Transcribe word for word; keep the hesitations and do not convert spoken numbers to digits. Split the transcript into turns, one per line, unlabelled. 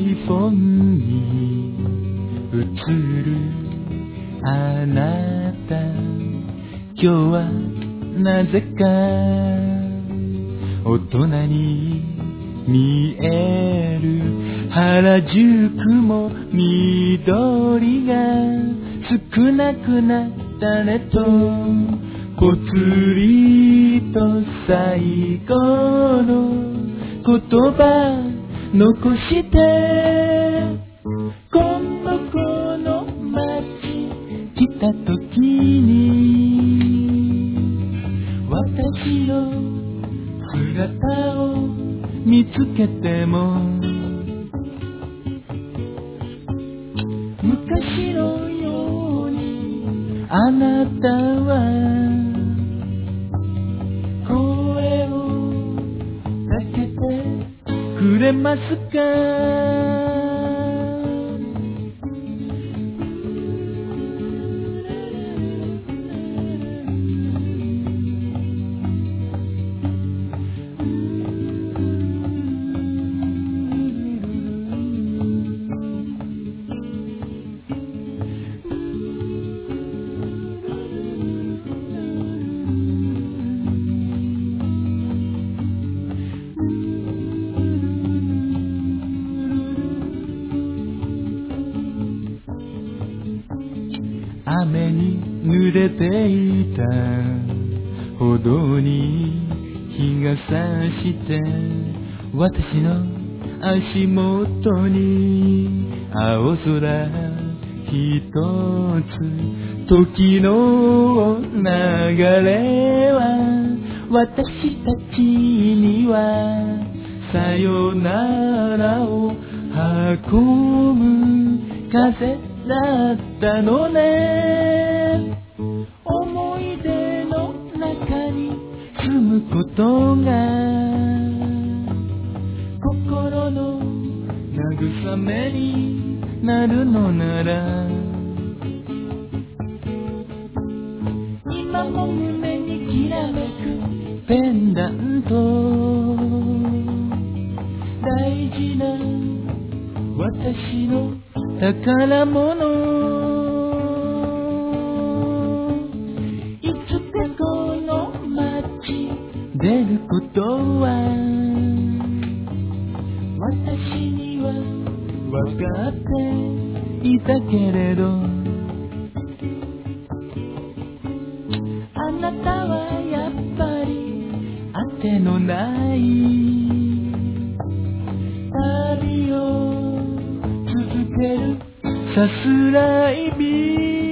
iPhone に映るあなた、今日はなぜか大人に見える。原宿も緑が少なくなったねと、ぽつりと最後の言葉残して、今度この街来た時に私の姿を見つけても、昔のようにあなたは声をかけてくれますか。雨に濡れていた歩道に日が差して、私の足元に青空ひとつ。時の流れは私たちにはさよならを運ぶ風だったのね。思い出の中に住むことが心の慰めになるのなら、今も胸にきらめくペンダント、大事な私の宝物。いつかこの街出ることは私には分かっていたけれど、あなたはやっぱり当てのない旅を続けるさすらい日。